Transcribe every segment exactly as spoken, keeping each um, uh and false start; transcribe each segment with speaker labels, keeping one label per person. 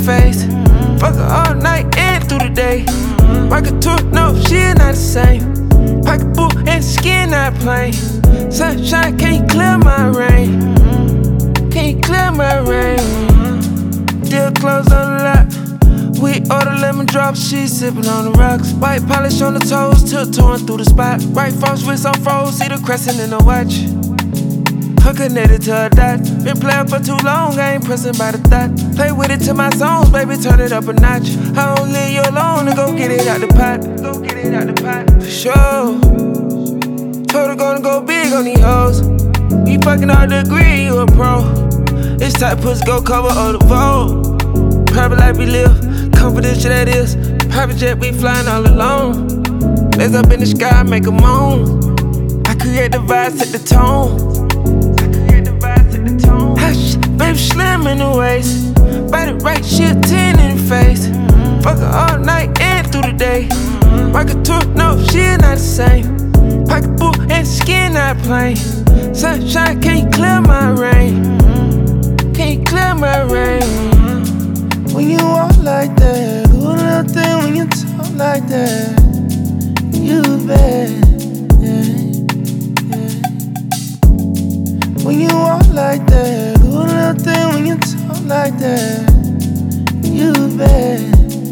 Speaker 1: face. Fuck her all night and through the day. Rocket tour, no, she not the same. Pocketbook and skin not plain. Sunshine can't clear my rain. Can't clear my rain. Still clothes on the lot. We order lemon drops, she sippin' on the rocks. White polish on the toes, tiptoeing through the spot. Right frost wrist on froze, see the crescent in the watch. Her connected to a dot. Been playing for too long, I ain't pressing by the thought. Play with it to my songs, baby, turn it up a notch. I don't leave you alone to go get it out the pot. Go get it out the pot. For sure. Told her gonna go big on these hoes. We fucking hard to agree, you a pro. This type pussy go cover all the vote. Private life we live, confidential that is. Private jet we flying all alone. Legs up in the sky, make a moan. I create the vibe, set the tone. Hush, baby, slim in the waist. Body right, she a ten in the face. Fuck her all night and through the day. Rocket tour, no, she not the same. Pocketbook and skin not plain. Sunshine can't clear my rain. Can't clear my rain.
Speaker 2: When you walk like that, do a little thing when you talk like that. You bad, yeah, yeah. When you walk like that, do a little thing when you talk like that. You bad,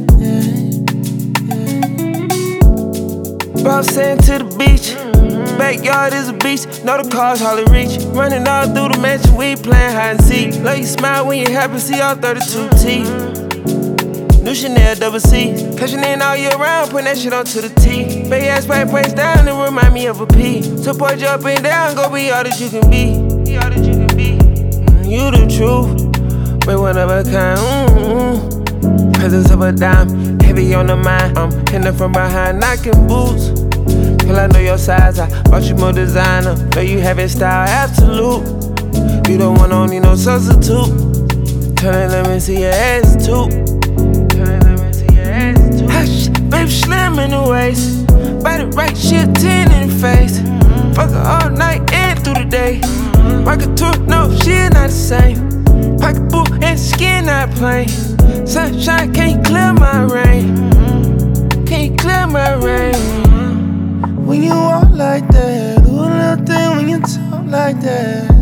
Speaker 2: yeah, yeah.
Speaker 1: Bob sand to the beach. Backyard is a beach, know the cars hardly reach. Running all through the mansion, we playing hide and seek. Love you smile when you happy, see all thirty-two teeth. New Chanel double C, cashing in all year round, putting that shit onto the T. Bay ass pipe breaks down and remind me of a P. Support you up and down, go be all that you can be. Be all that you can be. Mm, you the truth, but one of a kind. Mm-hmm. Presence of a dime, heavy on the mind. I'm hitting from behind, knocking boots. Girl, I know your size, I bought you more designer. Know you have it style, absolute. You don't want, don't need no substitute. Turn it, let me see your ass too. Turn it, let me see your ass too. Hush, baby, slim in the waist. Body right, she a ten in the face. Fuck her all night and through the day. Rocket tour, no, she not the same. Pocketbook and skin not plain. Sunshine can't clear my rain. Can't clear my rain.
Speaker 2: When you walk like that, do a little thing when you talk like that.